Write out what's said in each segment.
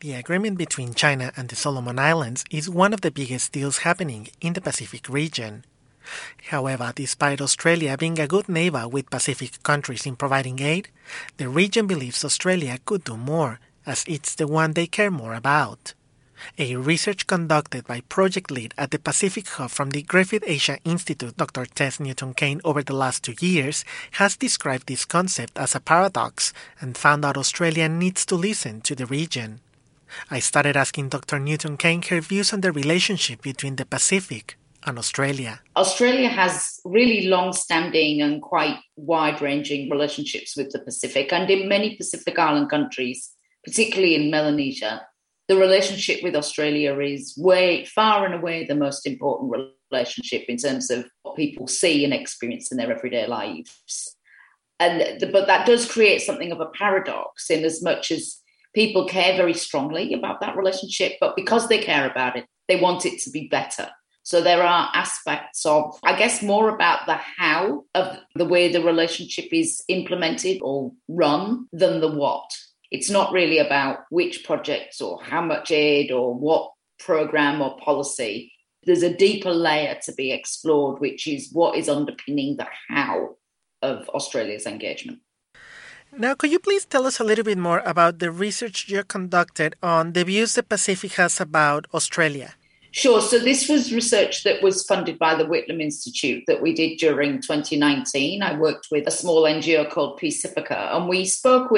The agreement between China and the Solomon Islands is one of the biggest deals happening in the Pacific region. However, despite Australia being a good neighbor with Pacific countries in providing aid, the region believes Australia could do more, as it's the one they care more about. A research conducted by project lead at the Pacific Hub from the Griffith Asia Institute, Dr. Tess Newton-Kane, over the last 2 years, has described this concept as a paradox and found out Australia needs to listen to the region. I started asking Dr. Newton-Kane her views on the relationship between the Pacific and Australia. Australia has really long-standing and quite wide-ranging relationships with the Pacific, and in many Pacific Island countries, particularly in Melanesia, the relationship with Australia is way far and away the most important relationship in terms of what people see and experience in their everyday lives. But that does create something of a paradox in as much as people care very strongly about that relationship, but because they care about it, they want it to be better. So there are aspects of, I guess, more about the how of the way the relationship is implemented or run than the what. It's not really about which projects or how much aid or what program or policy. There's a deeper layer to be explored, which is what is underpinning the how of Australia's engagement. Now, could you please tell us a little bit more about the research you conducted on the views the Pacific has about Australia? Sure. So this was research that was funded by the Whitlam Institute that we did during 2019. I worked with a small NGO called Pacifica, and we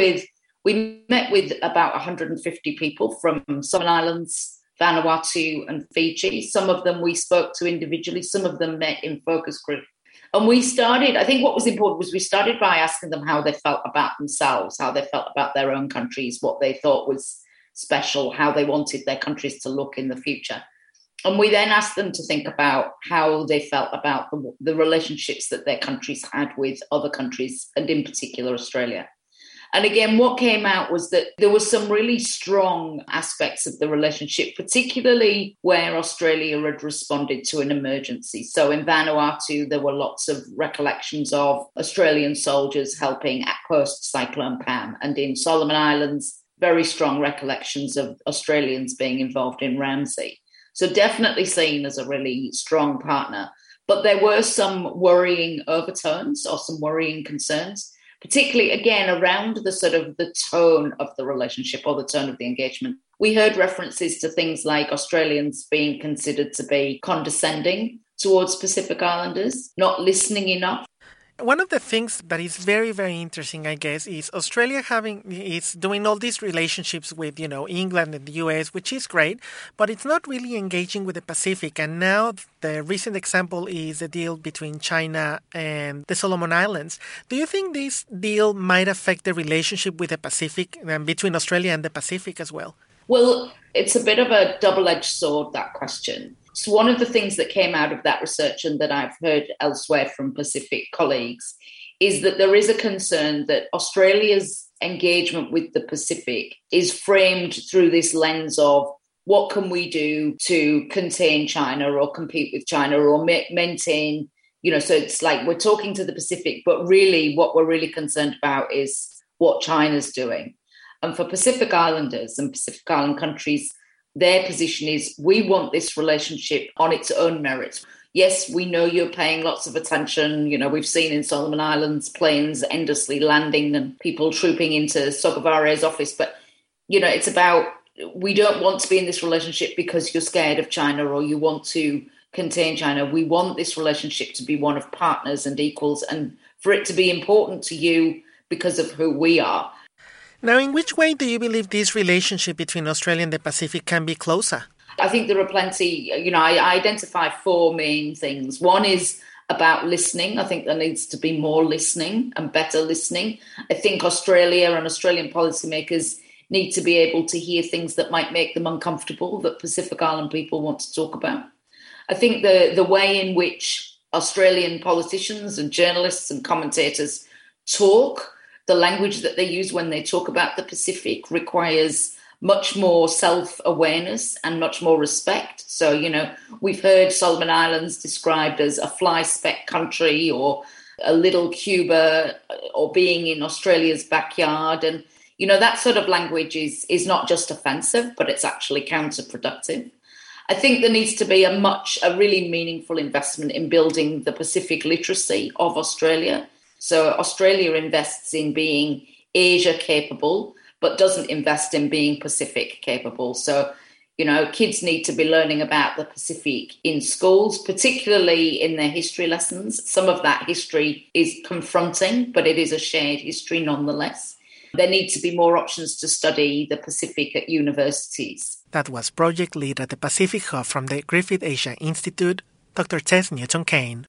met with about 150 people from Solomon Islands, Vanuatu and Fiji. Some of them we spoke to individually, some of them met in focus group. And I think what was important was we started by asking them how they felt about themselves, how they felt about their own countries, what they thought was special, how they wanted their countries to look in the future. And we then asked them to think about how they felt about the relationships that their countries had with other countries, and in particular Australia. And again, what came out was that there were some really strong aspects of the relationship, particularly where Australia had responded to an emergency. So in Vanuatu, there were lots of recollections of Australian soldiers helping at post-Cyclone Pam. And in Solomon Islands, very strong recollections of Australians being involved in Ramsay. So definitely seen as a really strong partner. But there were some worrying overtones or some worrying concerns, particularly, again, around the sort of the tone of the relationship or the tone of the engagement. We heard references to things like Australians being considered to be condescending towards Pacific Islanders, not listening enough. One of the things that is very, very interesting, I guess, is Australia is doing all these relationships with, England and the US, which is great, but it's not really engaging with the Pacific. And now the recent example is the deal between China and the Solomon Islands. Do you think this deal might affect the relationship with the Pacific and between Australia and the Pacific as well? Well, it's a bit of a double-edged sword, that question. So one of the things that came out of that research and that I've heard elsewhere from Pacific colleagues is that there is a concern that Australia's engagement with the Pacific is framed through this lens of what can we do to contain China or compete with China or maintain, so it's like we're talking to the Pacific, but really what we're really concerned about is what China's doing. And for Pacific Islanders and Pacific Island countries, their position is we want this relationship on its own merits. Yes, we know you're paying lots of attention. We've seen in Solomon Islands planes endlessly landing and people trooping into Sogavare's office. But, it's about we don't want to be in this relationship because you're scared of China or you want to contain China. We want this relationship to be one of partners and equals and for it to be important to you because of who we are. Now, in which way do you believe this relationship between Australia and the Pacific can be closer? I think there are plenty, I identify 4 main things. One is about listening. I think there needs to be more listening and better listening. I think Australia and Australian policymakers need to be able to hear things that might make them uncomfortable that Pacific Island people want to talk about. I think the way in which Australian politicians and journalists and commentators talk, the language that they use when they talk about the Pacific requires much more self-awareness and much more respect. So, we've heard Solomon Islands described as a fly-speck country or a little Cuba or being in Australia's backyard. And, That sort of language is not just offensive, but it's actually counterproductive. I think there needs to be a really meaningful investment in building the Pacific literacy of Australia. So Australia invests in being Asia capable, but doesn't invest in being Pacific capable. So, kids need to be learning about the Pacific in schools, particularly in their history lessons. Some of that history is confronting, but it is a shared history nonetheless. There need to be more options to study the Pacific at universities. That was project lead at the Pacific Hub from the Griffith Asia Institute, Dr. Tess Newton Cain.